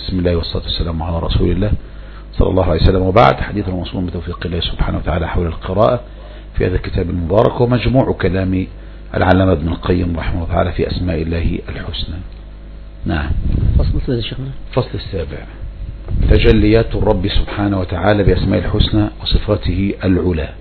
بسم الله والصلاة والسلام على رسول الله صلى الله عليه وسلم، وبعد. حديث الموصول بتوفيق الله سبحانه وتعالى حول القراءة في هذا الكتاب المبارك، ومجموع كلام العلامة ابن القيم رحمه الله تعالى في أسماء الله الحسنى. نعم. فصل السابع، تجليات الرب سبحانه وتعالى بأسماء الحسنى وصفاته العلى.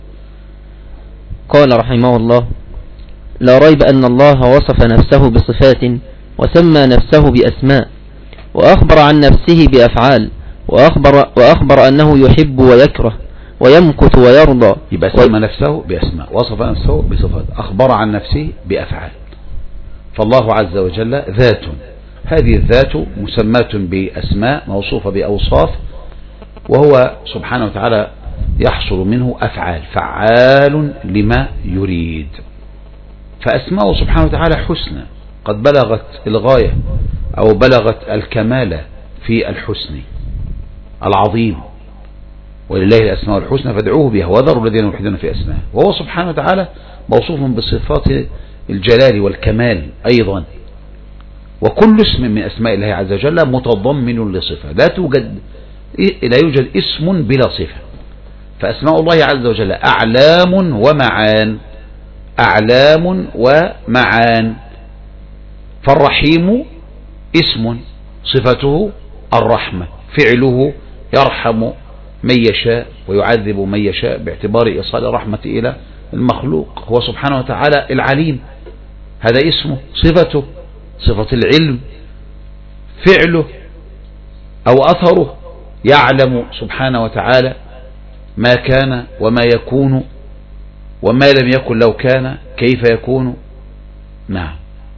قال رحمه الله: لا ريب أن الله وصف نفسه بصفات، وسمى نفسه بأسماء، وأخبر عن نفسه بأفعال، وأخبر أنه يحب ويكره ويمكث ويرضى. يبقى سمى نفسه بأسماء، وصف نفسه بصفات، أخبر عن نفسه بأفعال. فالله عز وجل ذات، هذه الذات مسماة بأسماء موصوفة بأوصاف، وهو سبحانه وتعالى يحصل منه أفعال، فعال لما يريد. فأسماءه سبحانه وتعالى حسنى، قد بلغت الغاية أو بلغت الكمال في الحسن العظيم. ولله الأسماء الحسنى فادعوه بها وذروا الذين يلحدون في أسماءه. وهو سبحانه وتعالى موصوف بصفات الجلال والكمال أيضا. وكل اسم من أسماء الله عز وجل متضمن لصفة، لا يوجد اسم بلا صفة. فأسماء الله عز وجل أعلام ومعان، أعلام ومعان. فالرحيم اسم، صفته الرحمة، فعله يرحم من يشاء ويعذب من يشاء باعتبار إيصال الرحمة إلى المخلوق. هو سبحانه وتعالى العليم، هذا اسمه. صفته صفة العلم، فعله أو أثره، يعلم سبحانه وتعالى ما كان وما يكون وما لم يكن لو كان كيف يكون. نعم.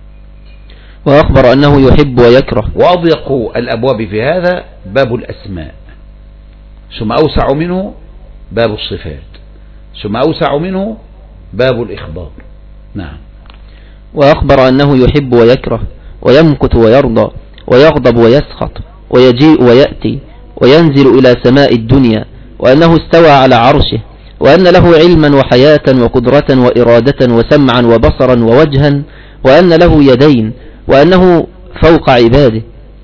وأخبر أنه يحب ويكره. وأضيق الأبواب في هذا باب الأسماء، ثم أوسع منه باب الصفات، ثم أوسع منه باب الإخبار. نعم. وأخبر أنه يحب ويكره ويمكث ويرضى ويغضب ويسخط ويجيء ويأتي وينزل إلى سماء الدنيا، وأنه استوى على عرشه، وأن له علما وحياة وقدرة وإرادة وسمعا وبصرا ووجها، وأن له يدين، وأنه فوق عباده،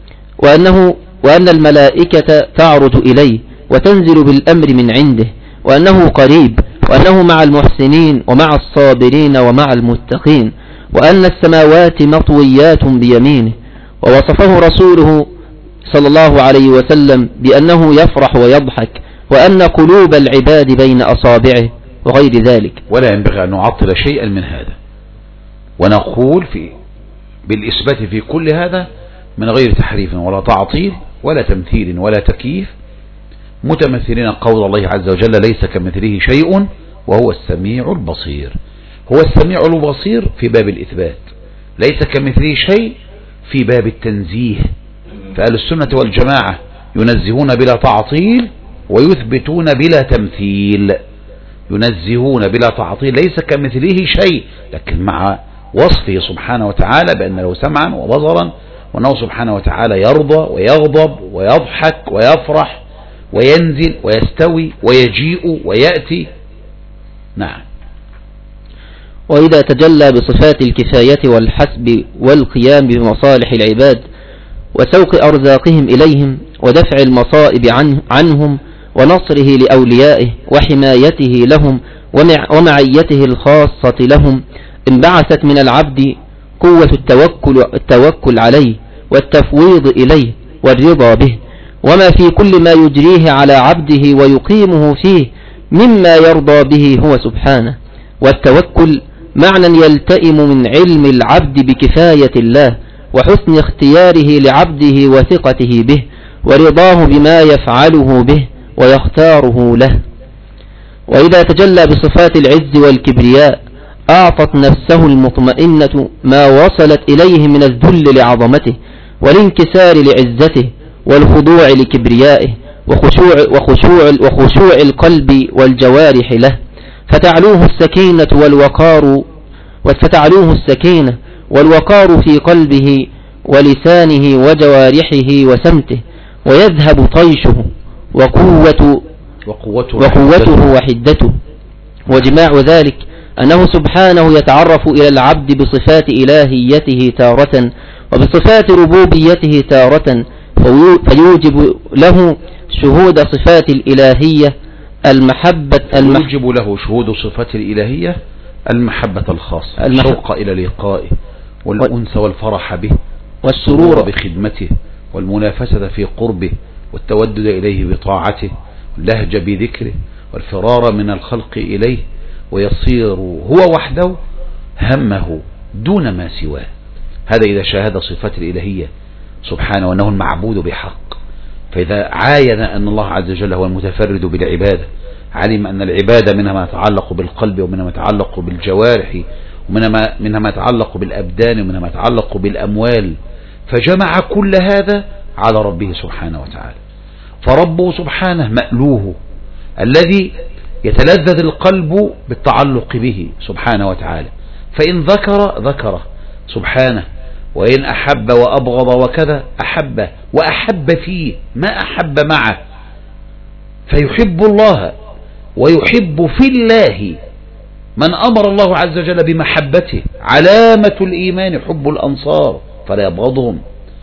وأن الملائكة تعرج إليه وتنزل بالأمر من عنده، وأنه قريب، وأنه مع المحسنين ومع الصابرين ومع المتقين، وأن السماوات مطويات بيمينه. ووصفه رسوله صلى الله عليه وسلم بأنه يفرح ويضحك، وأن قلوب العباد بين أصابعه وغير ذلك. ولا ينبغي أن نعطل شيئا من هذا، ونقول بالإثبات في كل هذا من غير تحريف ولا تعطيل ولا تمثيل ولا تكييف، متمثلين قول الله عز وجل: ليس كمثله شيء وهو السميع البصير. هو السميع البصير في باب الإثبات، ليس كمثله شيء في باب التنزيه. فأهل السنة والجماعة ينزهون بلا تعطيل ويثبتون بلا تمثيل. ينزهون بلا تعطيل، ليس كمثله شيء، لكن مع وصفه سبحانه وتعالى بأن له سمعا وبصرا، وأنه سبحانه وتعالى يرضى ويغضب ويضحك ويفرح وينزل ويستوي ويجيء ويأتي. نعم. وإذا تجلى بصفات الكفاية والحسب والقيام بمصالح العباد وسوق أرزاقهم إليهم ودفع المصائب عنهم ونصره لأوليائه وحمايته لهم ومعيته الخاصة لهم، انبعثت من العبد قوة التوكل عليه والتفويض إليه والرضا به، وما في كل ما يجريه على عبده ويقيمه فيه مما يرضى به هو سبحانه. والتوكل معنى يلتئم من علم العبد بكفاية الله وحسن اختياره لعبده وثقته به ورضاه بما يفعله به ويختاره له. وإذا تجلى بصفات العز والكبرياء أعطت نفسه المطمئنة ما وصلت إليه من الذل لعظمته والانكسار لعزته والخضوع لكبريائه وخشوع القلب والجوارح له، فتعلوه السكينة والوقار في قلبه ولسانه وجوارحه وسمته، ويذهب طيشه وقوته وحدته. وجماع ذلك أنه سبحانه يتعرف إلى العبد بصفات إلهيته تارة وبصفات ربوبيته تارة، فيوجب له شهود صفات الإلهية يوجب له شهود صفات الإلهية المحبة الخاصة، الشوق إلى لقائه والأنس والفرح به والسرور بخدمته والمنافسة في قربه والتودد إليه بطاعته واللهج بذكره والفرار من الخلق إليه، ويصير هو وحده همه دون ما سواه. هذا إذا شاهد صفات الإلهية سبحانه وأنه المعبود بحق. فإذا عاين أن الله عز وجل هو المتفرد بالعبادة، علم أن العبادة منها ما يتعلق بالقلب ومنها ما يتعلق بالجوارح ومنها ما يتعلق بالأبدان ومنها ما يتعلق بالأموال، فجمع كل هذا على ربه سبحانه وتعالى. فربه سبحانه مألوه الذي يتلذذ القلب بالتعلق به سبحانه وتعالى، فإن ذكره سبحانه، وإن أحب وأبغض وكذا أحب وأحب فيه ما أحب معه، فيحب الله ويحب في الله من أمر الله عز وجل بمحبته. علامة الإيمان حب الأنصار فلا يبغضهم،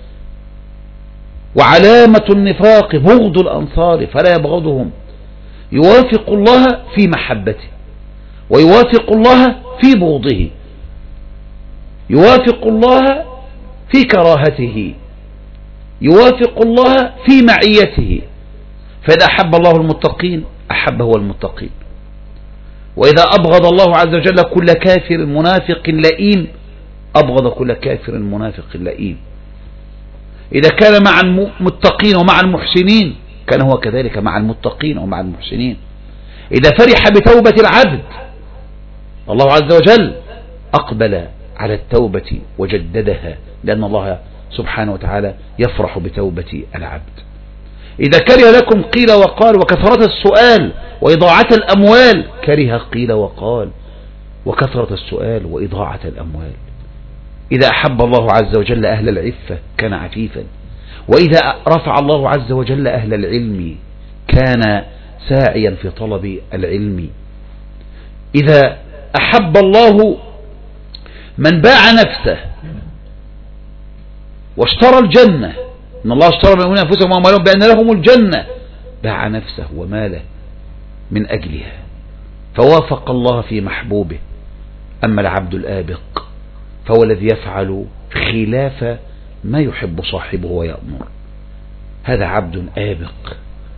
وعلامة النفاق بغض الأنصار فلا يبغضهم. يوافق الله في محبته ويوافق الله في بغضه، يوافق الله في كراهته، يوافق الله في معيته. فإذا أحب الله المتقين أحبه المتقين، وإذا أبغض الله عز وجل كل كافر منافق لئيم أبغض كل كافر منافق لئيم. إذا كان مع المتقين ومع المحسنين كان هو كذلك مع المتقين ومع المحسنين. إذا فرح بتوبة العبد الله عز وجل أقبل على التوبة وجددها، لأن الله سبحانه وتعالى يفرح بتوبة العبد. إذا كره لكم قيل وقال وكثرة السؤال وإضاعة الأموال، كره قيل وقال وكثرة السؤال وإضاعة الأموال. إذا أحب الله عز وجل أهل العفة كان عفيفا، وإذا رفع الله عز وجل أهل العلم كان ساعيا في طلب العلم. إذا أحب الله من باع نفسه واشترى الجنة، إن الله اشترى من المؤمنين أنفسهم وأموالهم بأن لهم الجنة، باع نفسه وماله من أجلها فوافق الله في محبوبه. أما العبد الآبق فهو الذي يفعل خلاف ما يحب صاحبه ويأمر، هذا عبد آبق.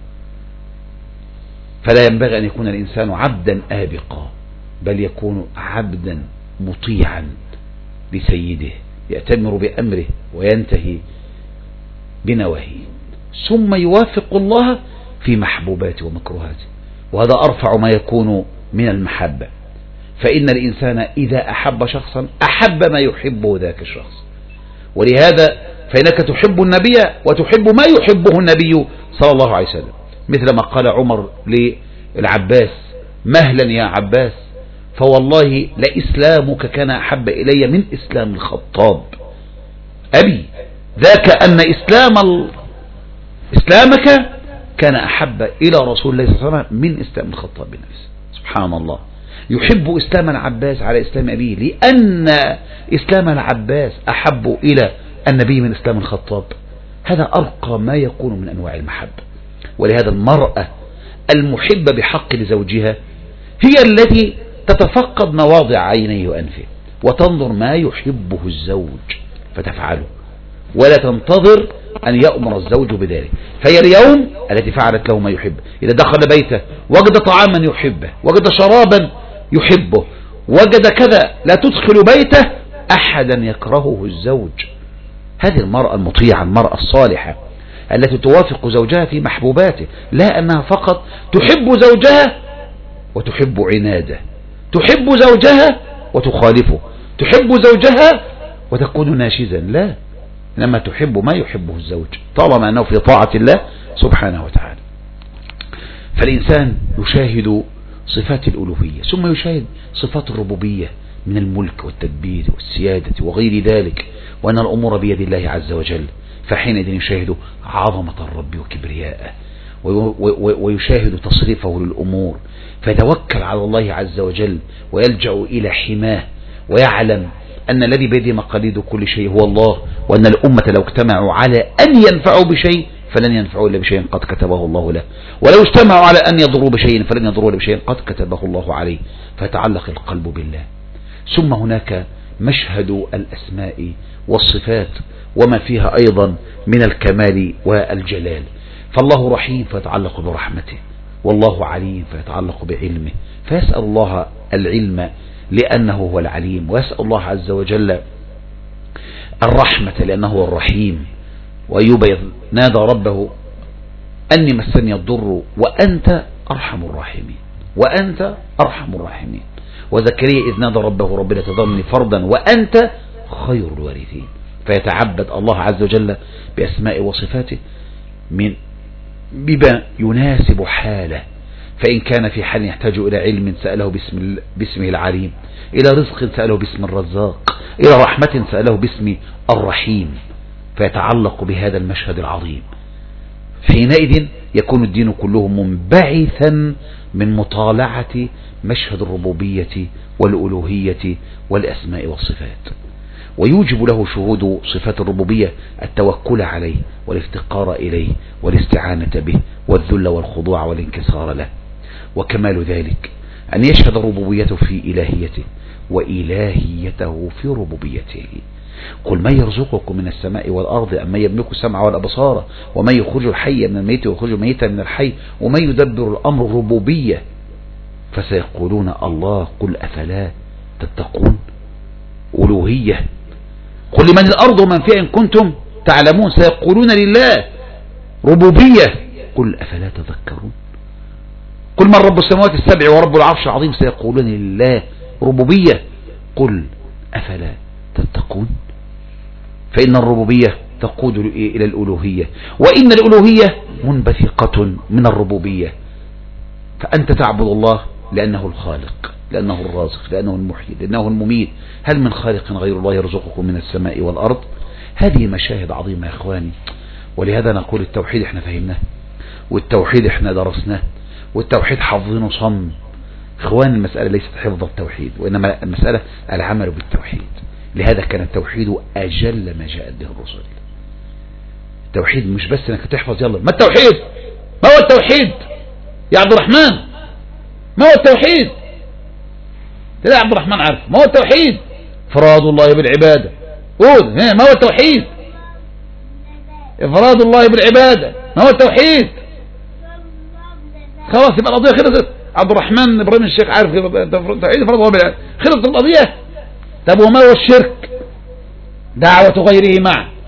فلا ينبغي أن يكون الإنسان عبدا آبقا، بل يكون عبدا مطيعا لسيده يأتمر بأمره وينتهي بنواهيه، ثم يوافق الله في محبوباته ومكروهاته، وهذا أرفع ما يكون من المحبة. فإن الإنسان إذا أحب شخصا أحب ما يحبه ذاك الشخص. ولهذا فإنك تحب النبي وتحب ما يحبه النبي صلى الله عليه وسلم، مثل ما قال عمر للعباس: مهلا يا عباس، فوالله لإسلامك كان أحب إلي من إسلام الخطاب أبي، ذاك أن إسلامك كان أحب إلى رسول الله صلى الله عليه وسلم من إسلام الخطاب بنفسه. سبحان الله، يحب إسلام العباس على إسلام أبيه لأن إسلام العباس أحب إلى النبي من إسلام الخطاب. هذا أرقى ما يكون من أنواع المحبة. ولهذا المرأة المحبة بحق لزوجها هي التي تتفقد مواضع عينيه وأنفه وتنظر ما يحبه الزوج فتفعله، ولا تنتظر أن يأمر الزوج بذلك. فهي اليوم التي فعلت له ما يحب. إذا دخل بيته وجد طعاما يحبه، وجد شرابا يحبه، وجد كذا، لا تدخل بيته أحدا يكرهه الزوج. هذه المرأة المطيعة، المرأة الصالحة التي توافق زوجها في محبوباته، لا أنها فقط تحب زوجها وتحب عناده، تحب زوجها وتخالفه، تحب زوجها وتكون ناشزا، لا، إنما تحب ما يحبه الزوج طالما أنه في طاعة الله سبحانه وتعالى. فالإنسان يشاهد صفات الألوهية، ثم يشاهد صفات الربوبية من الملك والتدبير والسيادة وغير ذلك، وأن الأمور بيد الله عز وجل، فحينئذ يشاهد عظمة الرب وكبرياءه، ويشاهد تصريفه للأمور، فيتوكل على الله عز وجل ويلجأ إلى حماه، ويعلم أن الذي بيده مقاليد كل شيء هو الله، وأن الأمة لو اجتمعوا على أن ينفعوا بشيء فلن ينفعوا إلا بشيء قد كتبه الله له، ولو اجتمعوا على أن يضروا بشيء فلن يضروا إلا بشيء قد كتبه الله عليه. فتعلق القلب بالله. ثم هناك مشهد الأسماء والصفات وما فيها أيضا من الكمال والجلال. فالله رحيم فيتعلق برحمته، والله عليم فيتعلق بعلمه، فيسأل الله العلم لأنه هو العليم، ويسأل الله عز وجل الرحمة لأنه هو الرحيم. وأيوب نادى ربه أني مسني الضر وأنت أرحم الراحمين، وأنت أرحم الراحمين. وزكريا إذ نادى ربه رب لا تذرني فردا وأنت خير الوارثين. فيتعبد الله عز وجل بأسماء وصفاته بما يناسب حاله. فإن كان في حال يحتاج إلى علم سأله باسمه العليم، إلى رزق سأله باسم الرزاق، إلى رحمة سأله باسم الرحيم، فيتعلق بهذا المشهد العظيم. حينئذ يكون الدين كله منبعثا من مطالعة مشهد الربوبية والألوهية والأسماء والصفات، ويوجب له شهود صفات الربوبية التوكل عليه والافتقار إليه والاستعانة به والذل والخضوع والانكسار له. وكمال ذلك أن يشهد ربوبيته في إلهيته وإلهيته في ربوبيته. قل من يرزقكم من السماء والأرض أم من يملك السمع والأبصار ومن يخرج الحي من الميت ويخرج الميت من الحي ومن يدبر الأمر الربوبية فسيقولون الله قل أفلا تتقون. ألوهية قل لمن الأرض ومن فيها إن كنتم تعلمون سيقولون لله. ربوبية قل أفلا تذكرون. قل من رب السماوات السبع ورب العرش العظيم سيقولون لله. ربوبية قل أفلا تتقون. فإن الربوبية تقود إلى الألوهية، وإن الألوهية منبثقة من الربوبية. فأنت تعبد الله لأنه الخالق، لأنه الرازق، لأنه المحيي، لأنه المميت. هل من خالق غير الله يرزقكم من السماء والأرض؟ هذه مشاهد عظيمة يا إخواني. ولهذا نقول التوحيد احنا فهمناه، والتوحيد احنا درسناه، والتوحيد حافظينه صم. إخوان المسألة ليست حفظ التوحيد، وإنما المسألة العمل بالتوحيد. لهذا كان التوحيد أجل ما جاءت به الرسل. التوحيد مش بس انك تحفظ يلا ما التوحيد، ما هو التوحيد يا عبد الرحمن، ما هو التوحيد؟ لا عبد الرحمن عارف ما هو التوحيد. إفراد الله بالعبادة. قول ما هو التوحيد؟ إفراد الله بالعبادة ما هو التوحيد؟ خلاص يبقى القضية خلصت. عبد الرحمن إبراهيم الشيخ عارف توحيد إفراد الله بالعبادة، خلصت القضية. طب وما هو الشرك؟ دعوة غيره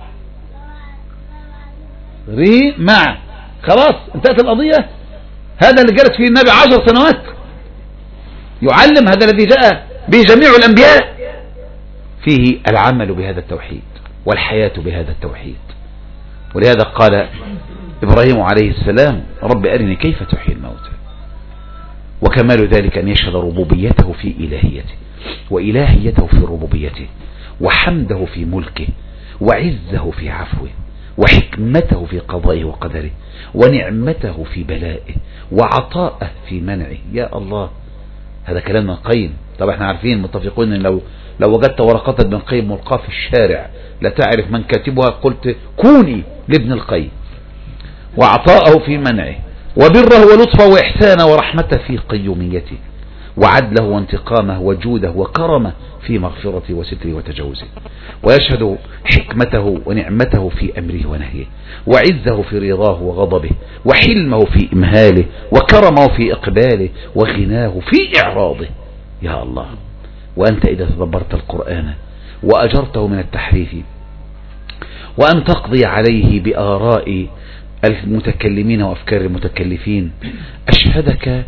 مع خلاص انتهت القضية. هذا اللي جلس فيه النبي 10 سنوات يعلم، هذا الذي جاء به جميع الأنبياء، فيه العمل بهذا التوحيد والحياة بهذا التوحيد. ولهذا قال إبراهيم عليه السلام رب أرني كيف تحيي الموتى. وكمال ذلك أن يشهد ربوبيته في إلهيته وإلهيته في ربوبيته، وحمده في ملكه، وعزه في عفوه، وحكمته في قضائه وقدره، ونعمته في بلائه، وعطاءه في منعه. يا الله، هذا كلام ابن القيم. طبعا احنا عارفين متفقون ان لو وجدت ورقة ابن القيم ملقاة في الشارع لا تعرف من كاتبها قلت كوني لابن القيم. وعطاءه في منعه، وبره ولطفه وإحسانه ورحمته في قيوميته، وعدله وانتقامه وجوده وكرمه في مغفرته وستره وتجاوزه. ويشهد حكمته ونعمته في أمره ونهيه، وعزه في رضاه وغضبه، وحلمه في إمهاله، وكرمه في إقباله، وغناه في إعراضه. يا الله، وأنت إذا تدبرت القرآن وأجرته من التحريف وأن تقضي عليه بآراء المتكلمين وأفكار المتكلفين، أشهدك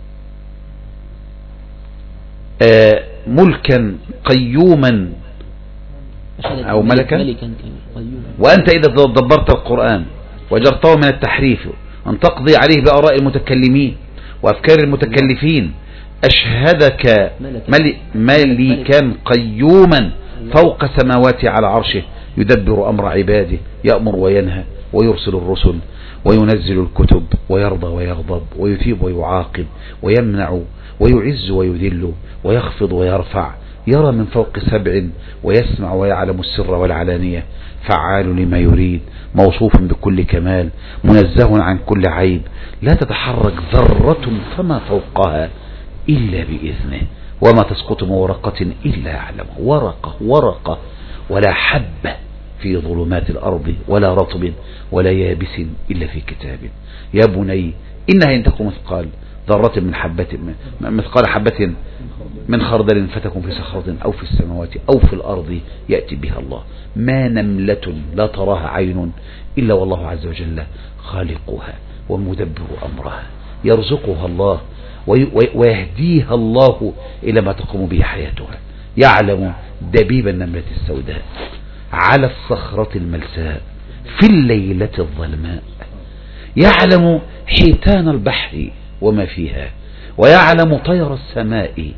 ملكا قيوما أو ملكا. وأنت إذا تدبرت القرآن وجرته من التحريف أن تقضي عليه بآراء المتكلمين وأفكار المتكلفين، أشهدك ملكا قيوما فوق سماوات على عرشه، يدبر أمر عباده، يأمر وينهى، ويرسل الرسل، وينزل الكتب، ويرضى ويغضب، ويثيب ويعاقب، ويمنع ويعز ويذل، ويخفض ويرفع، يرى من فوق 7 ويسمع ويعلم السر والعلانية، فعال لما يريد، موصوف بكل كمال، منزه عن كل عيب، لا تتحرك ذرة فما فوقها إلا بإذنه، وما تسقط من ورقة إلا يعلمه، ورقة ولا حبة في ظلمات الأرض ولا رطب ولا يابس إلا في كتاب. يا بني إنها إن تكن مثقال ذرة مثقال حبة من خردل فتكن في صخرة أو في السماوات أو في الأرض يأتي بها الله. ما نملة لا تراها عين إلا والله عز وجل خالقها ومدبر أمرها، يرزقها الله ويهديها الله إلى ما تقوم به حياتها. يعلم دبيب النملة السوداء على الصخرة الملساء في الليلة الظلماء، يعلم حيتان البحر وما فيها، ويعلم طير السماء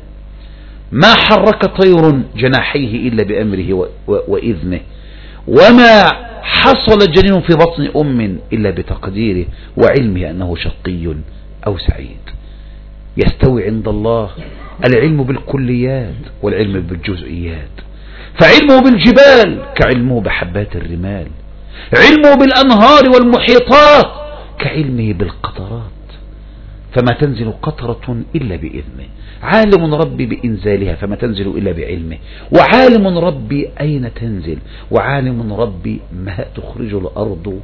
ما حرك طير جناحيه إلا بأمره وإذنه، وما حصل جنين في بطن أم إلا بتقديره وعلمه أنه شقي أو سعيد. يستوي عند الله العلم بالكليات والعلم بالجزئيات، فعلمه بالجبال كعلمه بحبات الرمال، علمه بالأنهار والمحيطات كعلمه بالقطرات، فما تنزل قطرة إلا بإذنه، عالم ربي بإنزالها فما تنزل إلا بعلمه، وعالم ربي أين تنزل، وعالم ربي ما تخرج الأرض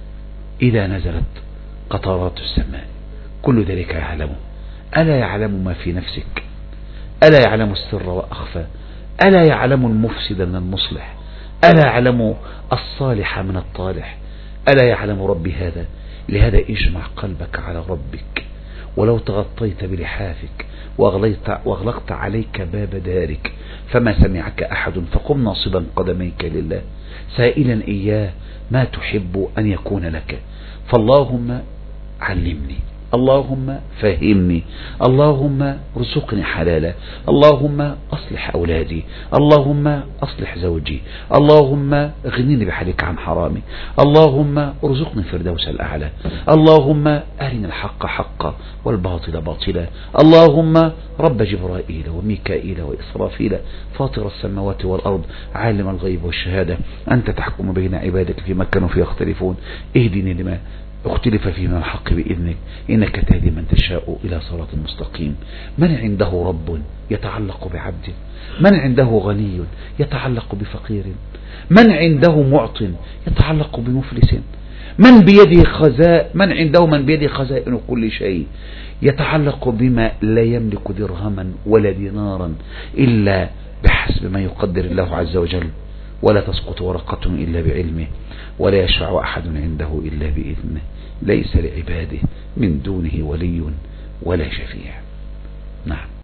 إذا نزلت قطرات السماء، كل ذلك يعلمه. ألا يعلم ما في نفسك؟ ألا يعلم السر وأخفى؟ ألا يعلم المفسد من المصلح؟ ألا يعلم الصالح من الطالح؟ ألا يعلم ربي هذا؟ لهذا اجمع قلبك على ربك، ولو تغطيت بلحافك وأغلقت عليك باب دارك فما سمعك أحد، فقم ناصبا قدميك لله سائلا إياه ما تحب أن يكون لك. فاللهم علمني، اللهم فهمني، اللهم ارزقني حلالا، اللهم أصلح أولادي، اللهم أصلح زوجي، اللهم اغنني بحالك عن حرامي، اللهم ارزقني الفردوس الأعلى، اللهم أرنا الحق حقا والباطل باطلا، اللهم رب جبرائيل وميكائيل وإسرافيل فاطر السماوات والأرض عالم الغيب والشهادة، أنت تحكم بين عبادك فيما كانوا فيه يختلفون، اهدني لما اختلف فيه من الحق بإذنك، إنك تهدي من تشاء إلى صراط مستقيم. من عنده رب يتعلق بعبد، من عنده غني يتعلق بفقير، من عنده معط يتعلق بمفلس، من عنده بيده خزائن كل شيء يتعلق بما لا يملك درهما ولا دينارا إلا بحسب ما يقدر الله عز وجل، ولا تسقط ورقة إلا بعلمه، ولا يشفع أحد عنده إلا بإذنه، ليس لعباده من دونه ولي ولا شفيع. نعم.